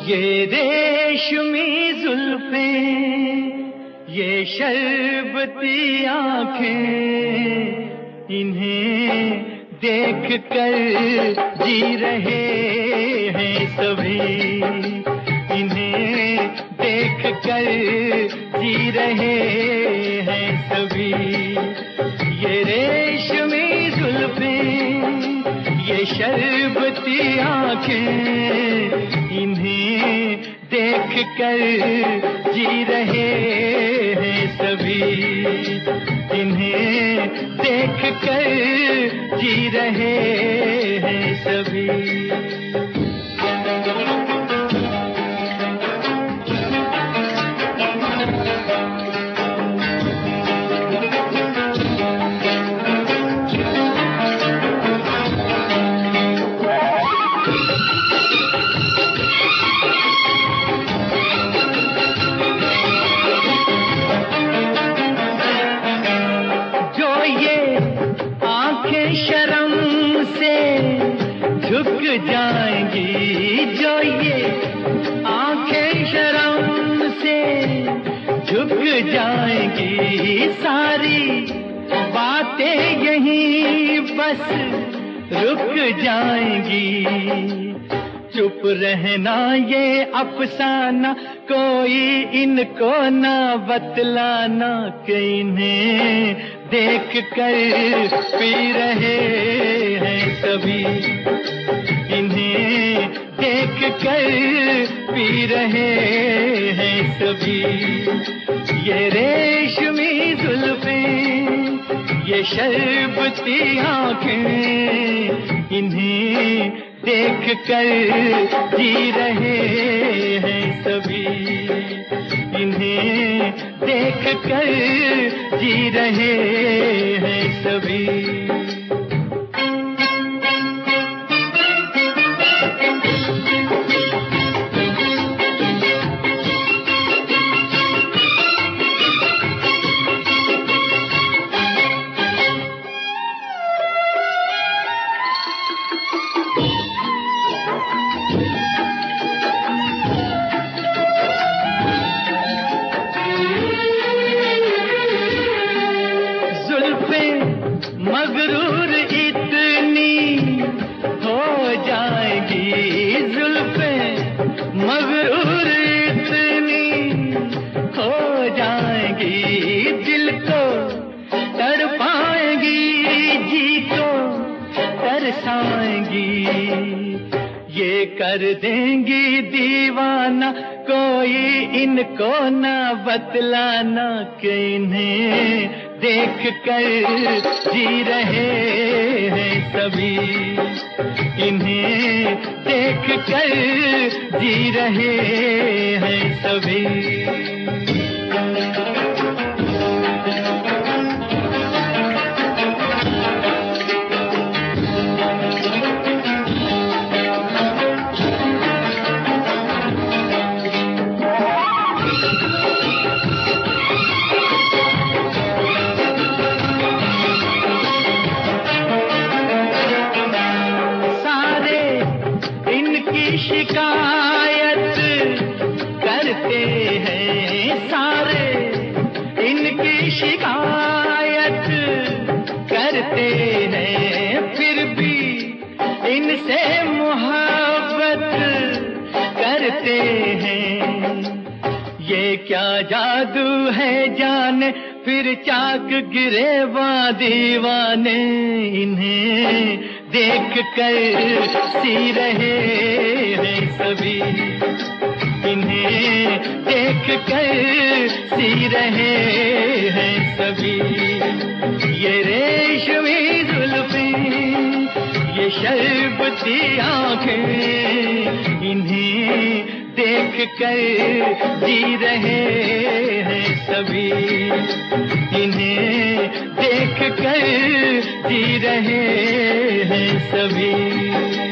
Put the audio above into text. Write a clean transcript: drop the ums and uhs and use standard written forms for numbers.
ये रेशमी जुल्फें, ये शरबती आंखें, इन्हें देख कर जी रहे हैं सभी, इन्हें देख कर जी रहे हैं सभी। ये रेशमी जुल्फें, ये शरबती आंखें, इन्हें देख कर जी रहे हैं सभी, इन्हें देख कर जी रहे हैं सभी। शर्म से झुक जाएंगी, जो ये आंखें शर्म से झुक जाएंगी, सारी बातें यहीं बस रुक जाएंगी। चुप रहना ये अफसाना, कोई इनको ना बतलाना, कि इन्हें देख कर पी रहे हैं सभी, इन्हें देख कर पी रहे हैं सभी। ये रेशमी जुल्फें, ये शरबती आंखें, इन्हें देख कर जी रहे हैं सभी, इन्हें देख कर जी रहे हैं सभी। मगरूर इतनी हो जाएगी, जुल्फें मगरूर इतनी हो जाएगी, दिल को तड़पाएंगी, जी को तरसाएंगी। ये कर देंगी दीवाना, कोई इनको ना बतलाना, कि इन्हें देख कर जी रहे हैं सभी, इन्हें देख कर जी रहे हैं सभी। शिकायत करते हैं सारे, इनकी शिकायत करते हैं, फिर भी इनसे मोहब्बत करते हैं। ये क्या जादू है जाने, फिर चाक गिरेवा दीवाने, इन्हें देख कर सी रहे हैं सभी, इन्हें देख कर सी रहे हैं सभी। ये रेशमी जुल्फें, ये शरबती आंखें, इन्हें देख कर जी रहे हैं सभी, इन्हें देख कर जी रहे हैं सभी।